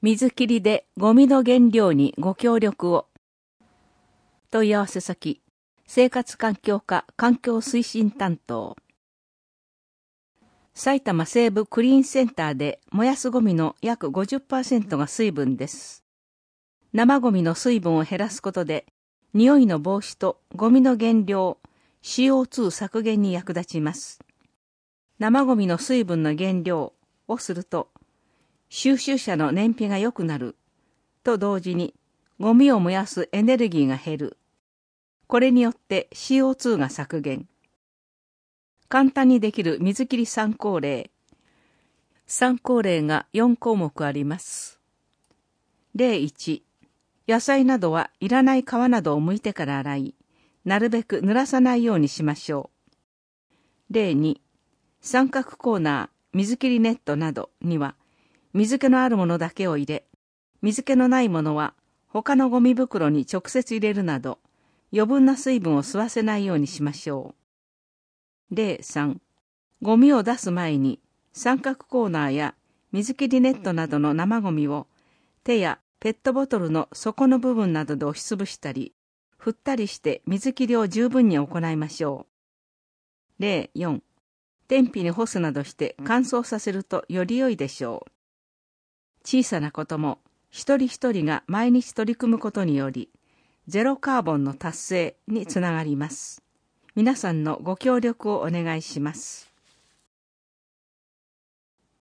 水切りでゴミの減量にご協力を。問い合わせ先、生活環境課環境推進担当。埼玉西部クリーンセンターで燃やすゴミの約 50% が水分です。生ゴミの水分を減らすことで、匂いの防止とゴミの減量、CO2 削減に役立ちます。生ゴミの水分の減量をすると、収集者の燃費が良くなると同時にゴミを燃やすエネルギーが減る。これによって CO2 が削減。簡単にできる水切り参考例。参考例が4項目あります。例1、野菜などはいらない皮などを剥いてから洗い、なるべく濡らさないようにしましょう。例2、三角コーナー、水切りネットなどには水気のあるものだけを入れ、水気のないものは他のゴミ袋に直接入れるなど、余分な水分を吸わせないようにしましょう。例3、ゴミを出す前に三角コーナーや水切りネットなどの生ゴミを手やペットボトルの底の部分などで押しつぶしたり、振ったりして水切りを十分に行いましょう。例4、天日に干すなどして乾燥させるとより良いでしょう。小さなことも一人一人が毎日取り組むことにより、ゼロカーボンの達成につながります。皆さんのご協力をお願いします。